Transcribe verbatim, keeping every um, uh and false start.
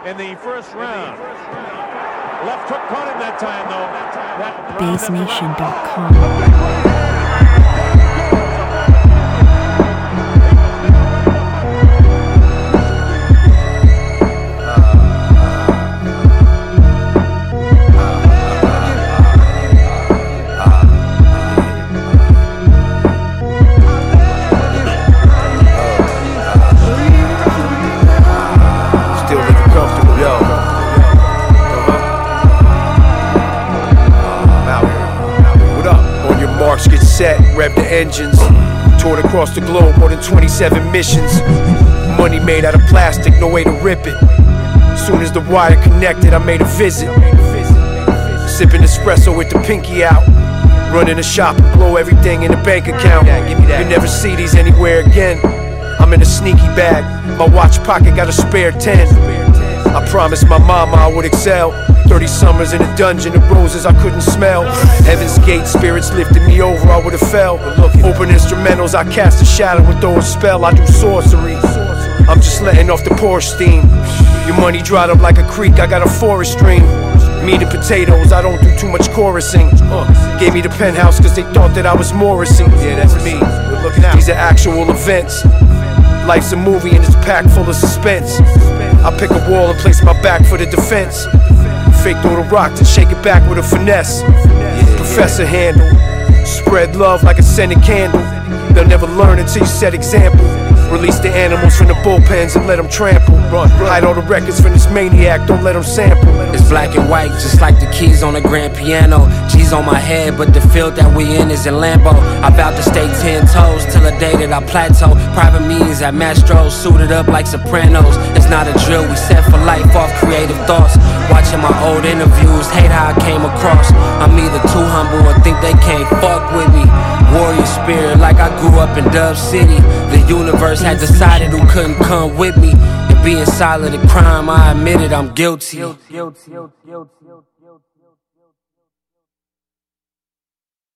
in the first round. Left hook caught him that time, though. Bass Nation dot com. Get set, rev the engines. Toured across the globe, more than twenty-seven missions. Money made out of plastic, no way to rip it. Soon as the wire connected, I made a visit. Sipping espresso with the pinky out. Running a shop and blow everything in the bank account. You never see these anywhere again. I'm in a sneaky bag. My watch pocket got a spare ten. I promised my mama I would excel. Thirty summers in a dungeon of roses I couldn't smell. Heaven's gate spirits lifted me over, I would've fell. Open instrumentals, I cast a shadow and throw a spell. I do sorcery, I'm just letting off the Porsche steam. Your money dried up like a creek, I got a forest stream. Meat and potatoes, I don't do too much chorusing. Gave me the penthouse cause they thought that I was Morrissey. Yeah, that's me, these are actual events. Life's a movie and it's packed full of suspense. I pick a wall and place my back for the defense. Fake throw the rock to shake it back with a finesse. Professor handle, spread love like a scented candle. They'll never learn until you set example. Release the animals from the bullpens and let them trample. Hide all the records from this maniac, don't let them sample. It's black and white, just like the keys on a grand piano. G's on my head, but the field that we in is in Lambo. I vow to stay ten toes till the day that I plateau. Private meetings at Mastro's, suited up like Sopranos. It's not a drill, we set for life off creative thoughts. Watching my old interviews, hate how I came across. I'm either too humble or think they can't fuck with me. Warrior spirit like I grew up in Dub City. The universe had decided who couldn't come with me. And being silent a crime, I admitted I'm guilty. guilty, guilty, guilty, guilty.